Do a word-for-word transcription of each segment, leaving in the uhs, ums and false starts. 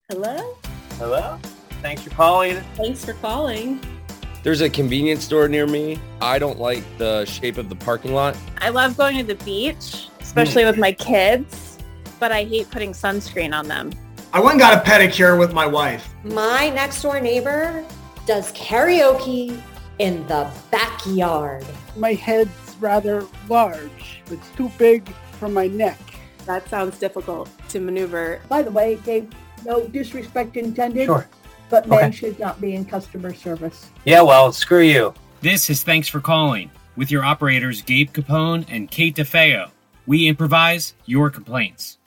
Hello? Hello? Thanks for calling. Thanks for calling. There's a convenience store near me. I don't like the shape of the parking lot. I love going to the beach, especially with my kids, but I hate putting sunscreen on them. I went and got a pedicure with my wife. My next door neighbor does karaoke in the backyard. My head's rather large. It's too big for my neck. That sounds difficult to maneuver. By the way, Dave, no disrespect intended. Sure. But men Okay. should not be in customer service. Yeah, well, screw you. This is Thanks for Calling with your operators Gabe Capone and Kate DeFeo. We improvise your complaints.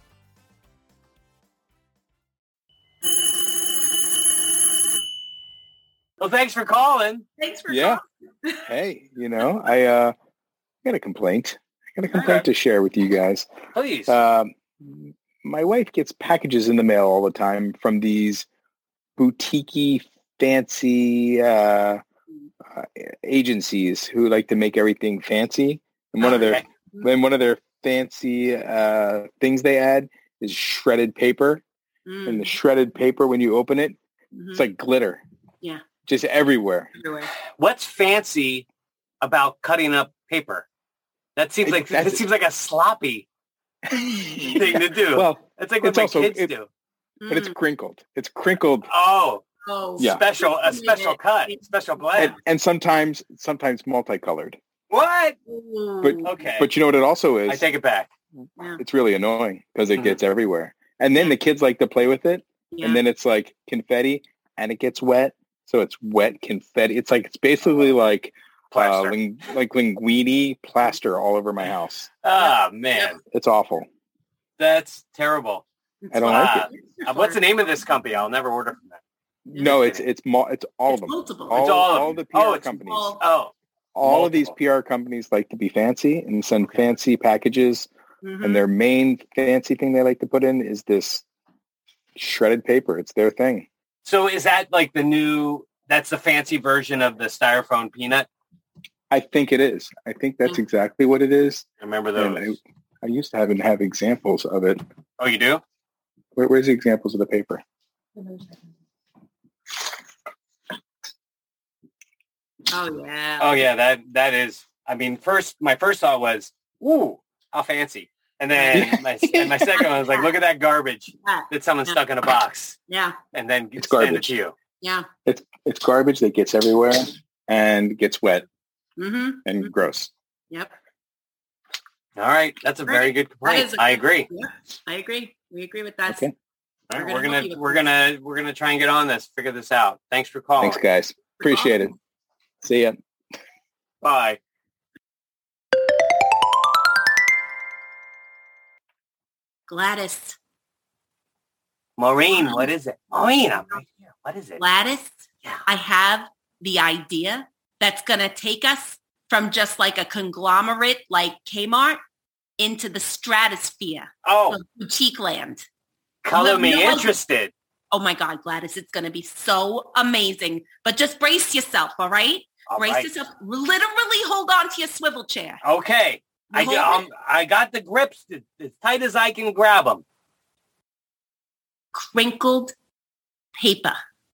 Well, thanks for calling. Thanks for Yeah. calling. Hey, you know, I uh, got a complaint. I got a complaint to share with you guys. Please. Um, my wife gets packages in the mail all the time from these boutique-y, fancy uh, uh, agencies who like to make everything fancy. And one of their, Okay. then one of their fancy uh, things they add is shredded paper. Mm. And the shredded paper, when you open it, Mhm. it's like glitter. Yeah. Just everywhere. Everywhere. What's fancy about cutting up paper? That seems It- like that's- that seems like a sloppy thing to do. Well, It's like what it's my also- kids it- do. but it's Mm. crinkled. It's crinkled. Oh, Oh, Yeah. special a special cut, special blend. And, and sometimes, sometimes multicolored. What? But Okay. but you know what it also is? I take it back. Yeah. It's really annoying because it Mhm. gets everywhere. And then the kids like to play with it, Yeah. and then it's like confetti, and it gets wet. So it's wet confetti. It's like it's basically like uh, Plaster. ling- like linguine plaster all over my house. Ah, man. It's awful. That's terrible. I don't like it. Uh, what's the name of this company? I'll never order from them. No, it's it's mul- it's all of them. Multiple. All, It's all of all them. the P R Oh, it's companies. all- Oh, all of these multiple. P R companies like to be fancy and send Okay. fancy packages. Mhm. And their main fancy thing they like to put in is this shredded paper. It's their thing. so is that like the new? That's the fancy version of the styrofoam peanut. I think it is. I think that's Mm. exactly what it is. I remember And those. I, I used to have and have examples of it. Oh, you do? Where, where's the examples of the paper? Oh, yeah. Oh, yeah. That that is. I mean, first my first thought was, "Ooh, how fancy!" And then my and my second one was like, "Look at that garbage Yeah. that someone Yeah. stuck in a box," Yeah. and then It's send it garbage. to you. Yeah. It's it's garbage that gets everywhere and gets wet Mm-hmm. and gross. Yep. All right, that's a very good complaint. That is a- I agree. Yeah, I agree. We agree with that. Okay. All right, We're we're gonna help gonna you with we're this. gonna we're gonna try and get on this. Figure this out. Thanks for calling. Thanks, guys. Appreciate it. See ya. Bye. Gladys. Maureen, what is it? Maureen, I'm right here. What is it? Gladys, Yeah. I have the idea that's going to take us from just like a conglomerate like Kmart into the stratosphere Oh, of boutique land. color no, me no. interested. Oh my God, Gladys, it's going to be so amazing. But just brace yourself, all right? All brace right. yourself. Literally hold on to your swivel chair. Okay. I, Hold um, it. I got the grips as, as tight as I can grab them. Crinkled paper.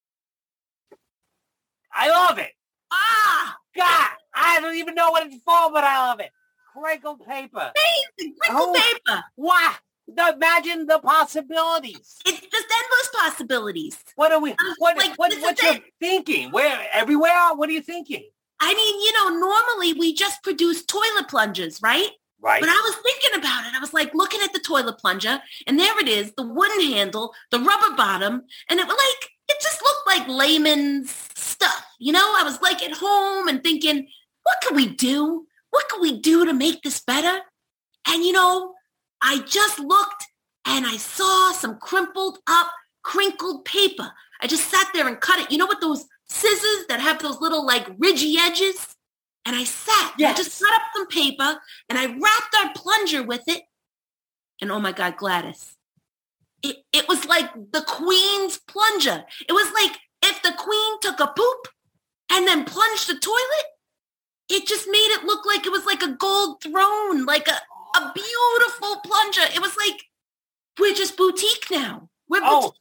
I love it. Ah, God, I don't even know what it's for, but I love it. Crinkled paper. amazing. Crinkled Oh. paper. Wow. Imagine the possibilities. It's just endless possibilities. What are we, what, like, what, this is what you're it. thinking? Where, everywhere? What are you thinking? I mean, you know, normally we just produce toilet plungers, right? Right. But I was thinking about it. I was like looking at the toilet plunger, and there it is, the wooden handle, the rubber bottom, and it was like, it just looked like layman's stuff. You know, I was like at home and thinking, what can we do? What can we do to make this better? And, you know, I just looked and I saw some crumpled up, crinkled paper. I just sat there and cut it. You know, with those scissors that have those little like ridgy edges? And I sat, Yes. I just cut up some paper and I wrapped our plunger with it. And oh my God, Gladys, it, it was like the queen's plunger. It was like if the queen took a poop and then plunged the toilet, it just made it look like it was like a gold throne, like a, a beautiful plunger. It was like, we're just boutique now. We're Oh, boutique.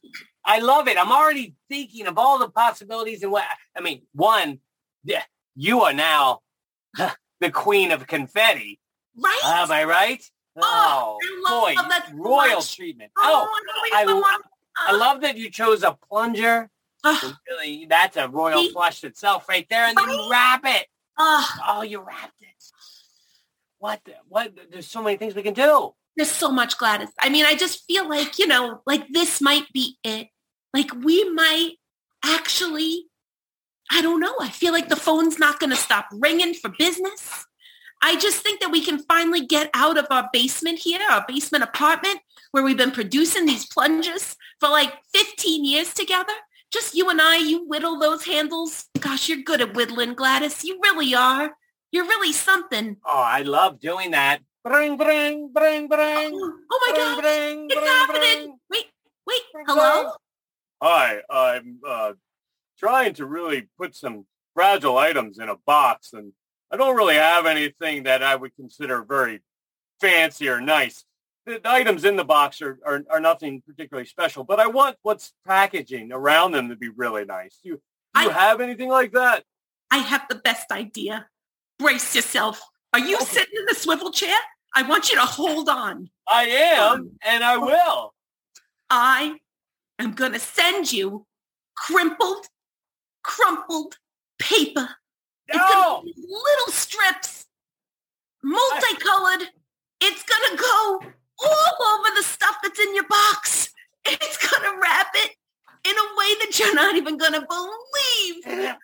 I love it. I'm already thinking of all the possibilities and what, I mean, one, yeah, you are now the queen of confetti. Right? Am I right? Oh, Oh, I love boy, that so royal much. treatment. Oh, Oh, I, I, know we lo- want- I love that you chose a plunger. Oh, Really, that's a royal See? flush itself right there, and then you wrap it. oh, Oh, you wrapped it. What? The, what? There's so many things we can do. there's so much, Gladys. I mean, I just feel like, you know, like this might be it. Like we might actually, I don't know. I feel like the phone's not going to stop ringing for business. I just think that we can finally get out of our basement here, our basement apartment, where we've been producing these plungers for like fifteen years together. Just you and I, you whittle those handles. Gosh, you're good at whittling, Gladys. You really are. You're really something. Oh, I love doing that. Bring, bring, bring, bring. Oh, oh my bring, gosh, bring, it's bring, happening. bring. Wait, wait, Bring, hello? Hi, I'm uh, trying to really put some fragile items in a box, and I don't really have anything that I would consider very fancy or nice. The items in the box are, are, are nothing particularly special, but I want what's packaging around them to be really nice. Do you, do you I- have anything like that? I have the best idea. Brace yourself. Are you Okay. sitting in the swivel chair? I want you to hold on. I am, and I will. I am going to send you crimpled, crumpled paper. It's No! going to be little strips, multicolored. It's going to go all over the stuff that's in your box. It's going to wrap it in a way that you're not even going to believe.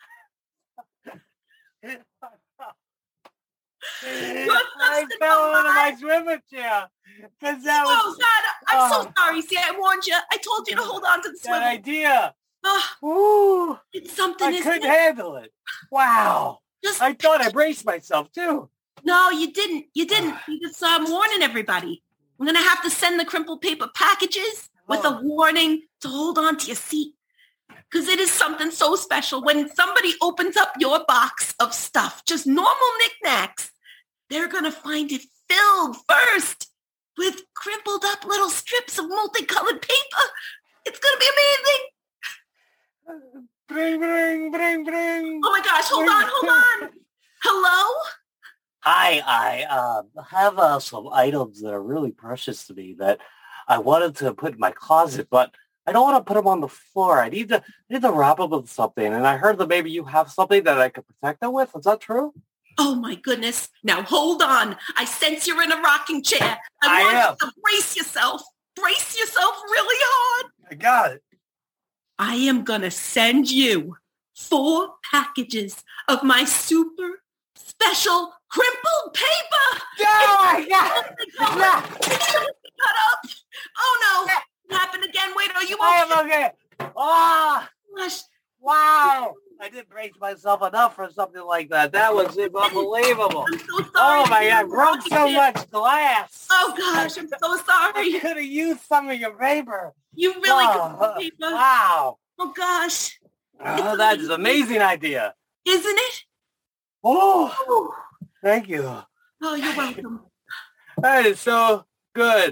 I fell out of my swivel chair because that Oh, was God, I'm so Oh. sorry. See, I warned you. I told you to hold on to the that swivel. idea. Oh, Ooh, it's something, I isn't couldn't it? handle it. Wow. Just, I thought I braced myself too. no, you didn't. You didn't. You just, I'm warning everybody. I'm going to have to send the crumpled paper packages with a Oh. warning to hold on to your seat. Because it is something so special. When somebody opens up your box of stuff, just normal knickknacks, they're going to find it filled first with crumpled up little strips of multicolored paper. It's going to be amazing. Bring, bring, bring, bring. Oh my gosh, hold on, hold on. Hello? Hi, I uh, have uh, some items that are really precious to me that I wanted to put in my closet, but I don't want to put them on the floor. I need to I need to wrap them with something. And I heard that maybe you have something that I could protect them with. Is that true? Oh my goodness. Now hold on. I sense you're in a rocking chair. I, I want am. you to brace yourself. Brace yourself really hard. I got it. I am going to send you four packages of my super special crumpled paper. Oh, It's yeah. cut Yeah. up. Cut up. Oh no. It happened again. Wait, are you I okay? am okay. Oh, Gosh. wow. I didn't brace myself enough for something like that. That was unbelievable. I'm so sorry. Oh, my God. I broke so Rocking chair. much glass. Oh gosh, I'm so I sorry. could have used some of your paper. You really Oh, got the paper. Wow. Oh gosh. Oh, that is an amazing idea. Isn't it? Oh, Oh, thank you. oh you're welcome. That is so good.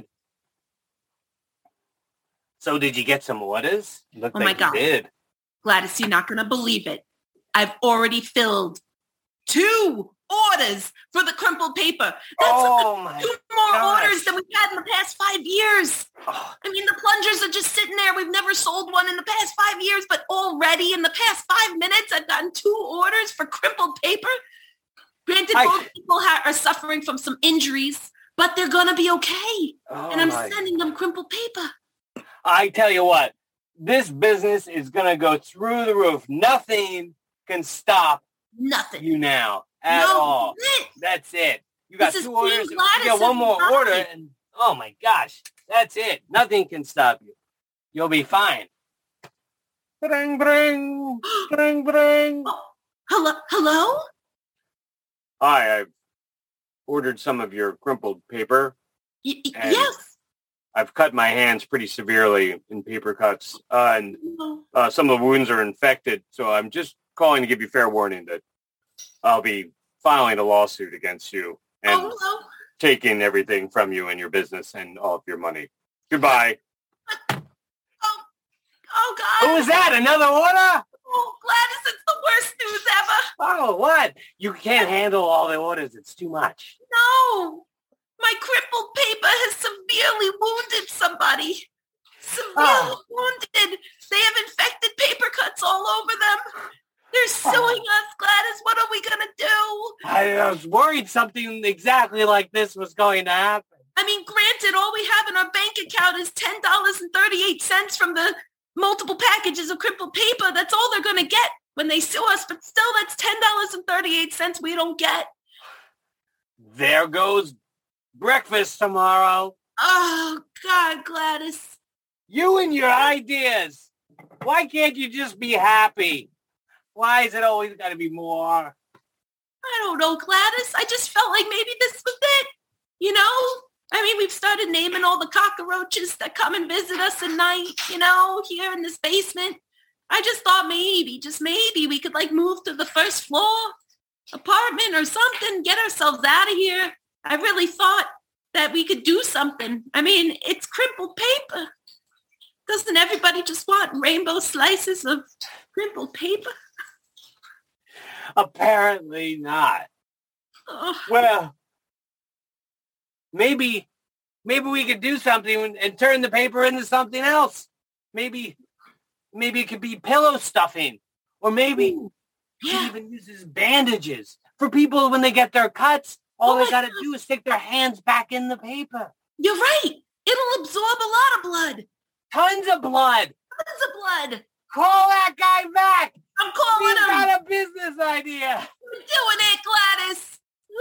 So did you get some orders? Looked Oh, like my you God. did. Gladys, you're not going to believe it. I've already filled two orders for the crumpled paper. That's Oh, my two more gosh. orders than we've had in the past five years. Oh, I mean, the plungers are just sitting there. We've never sold one in the past five years, but already in the past five minutes, I've gotten two orders for crumpled paper. Granted, I- both people ha- are suffering from some injuries, but they're going to be okay. oh And I'm my- sending them crumpled paper. I tell you what, this business is going to go through the roof. Nothing can stop Nothing. you now at no, all. that's it. That's it. You got This is two orders. Team You Gladys got one and more Bobby. order, and oh my gosh, that's it. Nothing can stop you. You'll be fine. Bring, bring, bring, bring. Hello? Hello? Hi, I've ordered some of your crumpled paper. Y- y- And- yes. I've cut my hands pretty severely in paper cuts, uh, and uh, some of the wounds are infected. So I'm just calling to give you fair warning that I'll be filing a lawsuit against you and Oh, no. taking everything from you and your business and all of your money. Goodbye. Oh, God. Who was that? Another order? Oh, Gladys, it's the worst news ever. Oh, what? You can't handle all the orders. It's too much. No. My crippled paper has severely wounded somebody. Severely Oh. wounded. They have infected paper cuts all over them. They're suing us, Gladys. What are we going to do? I was worried something exactly like this was going to happen. I mean, granted, all we have in our bank account is ten dollars and thirty-eight cents from the multiple packages of crippled paper. That's all they're going to get when they sue us. But still, that's ten dollars and thirty-eight cents we don't get. There goes breakfast tomorrow. Oh, God, Gladys. You and your ideas. Why can't you just be happy? Why is it always got to be more? I don't know, Gladys. I just felt like maybe this was it. You know? I mean, we've started naming all the cockroaches that come and visit us at night, you know, here in this basement. I just thought maybe, just maybe, we could like move to the first floor apartment or something, get ourselves out of here. I really thought that we could do something. I mean, it's crumpled paper. Doesn't everybody just want rainbow slices of crumpled paper? Apparently not. Oh. Well, maybe, maybe we could do something and, and turn the paper into something else. Maybe, maybe it could be pillow stuffing, or maybe Ooh, we yeah. could even use as bandages for people when they get their cuts. All Oh they my got to God. do is stick their hands back in the paper. You're right. It'll absorb a lot of blood. Tons of blood. Tons of blood. Call that guy back. I'm calling He's him. got a business idea. We're doing it, Gladys.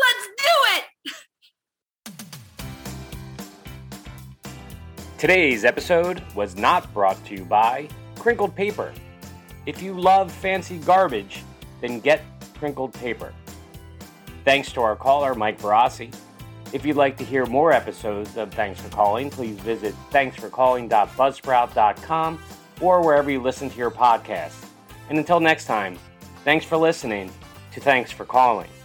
Let's do it. Today's episode was not brought to you by Crinkled Paper. If you love fancy garbage, then get Crinkled Paper. Thanks to our caller, Mike Barassi. If you'd like to hear more episodes of Thanks for Calling, please visit thanks for calling dot buzzsprout dot com or wherever you listen to your podcasts. And until next time, thanks for listening to Thanks for Calling.